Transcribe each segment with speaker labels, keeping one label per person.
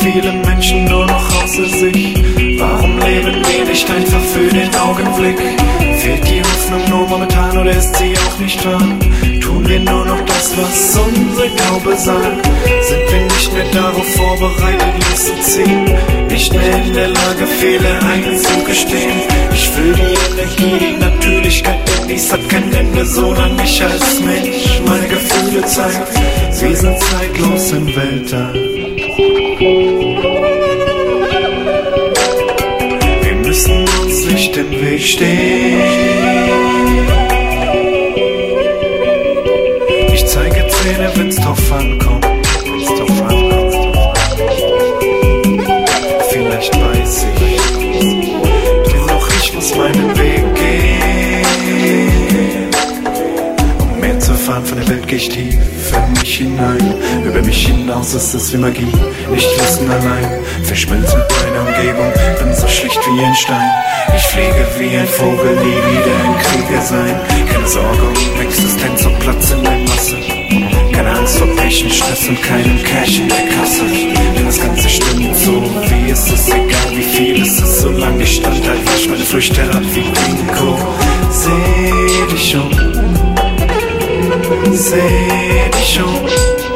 Speaker 1: viele Menschen nur noch außer sich. Warum leben wir nicht einfach für den Augenblick? Fehlt die Hoffnung nur momentan oder ist sie auch nicht wahr? Tun wir nur noch das, was unsere Glaube sagt? Sind wir nicht mehr darauf vorbereitet, loszuziehen? Nicht mehr in der Lage, Fehler einzugestehen? Ich fühl die Energie, die Natürlichkeit, denn dies hat kein Ende, solange ich als Mensch meine Gefühle zeig. Sie sind zeitlos im Weltall. Wir müssen uns nicht im Weg stehen. Ich zeige Zähne, wenn's drauf ankommt. Vielleicht weiß ich, denn auch ich muss meinen Weg gehen. Um mehr zu erfahren von der Welt geh ich tief in mich hinein. Über mich hinaus ist es wie Magie, nicht Wissen allein. Verschmilzt mit meiner Umgebung, bin so schlicht wie ein Stein. Ich fliege wie ein Vogel, nie wieder ein Krieger sein. Keine Sorge um Existenz und Platz in der Masse. Keine Angst vor Pech, Stress und keinem Cash in der Kasse. Denn das Ganze stimmt so, wie es ist, egal wie viel es ist. Solange ich standhalte, wasch meine Früchte ab wie Bingo. Seh dich um, seh dich um.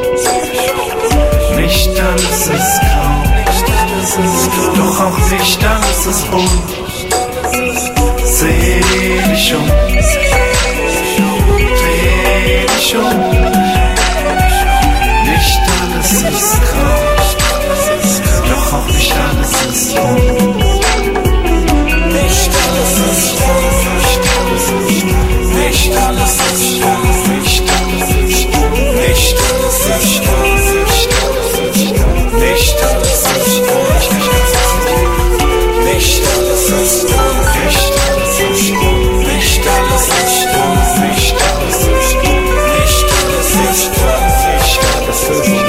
Speaker 1: Nicht alles ist grau, doch auch nicht alles ist bunt. Seh dich um, dreh dich um. Nicht alles ist grau, doch auch nicht alles ist bunt. Nicht alles ist grau, nicht alles ist grau, nicht alles ist grau, nicht alles ist grau, nicht alles ist grau, nicht alles ist grau, nicht alles ist grau, nicht alles ist grau, nicht alles ist grau, nicht alles ist grau, nicht alles ist grau, nicht alles ist grau.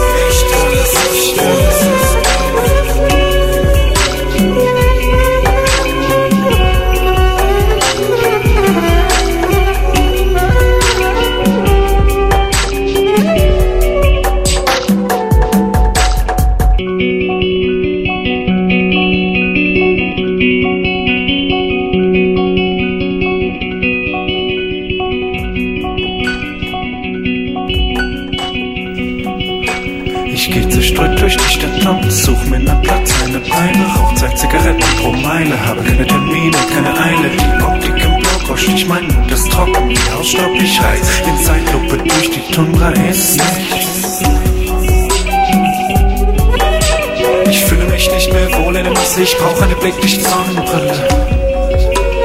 Speaker 1: Ich geh zerstreut durch die Stadt und such mir nen Platz, eine Beine, rauch 2 Zigaretten pro Meile, habe keine Termine, keine Eile, die Optik im Blaukost, ich mein Mund ist trocken, wie Hausstaub, ich reiz in Zeitlupe durch die Tundra, ist nichts. Ich fühle mich nicht mehr wohl in der Masse, ich brauch eine Blickdicht-Sonnenbrille.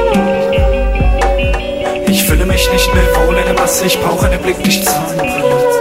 Speaker 1: Ich fühle mich nicht mehr wohl in der Masse, ich brauch eine Blickdicht-Sonnenbrille.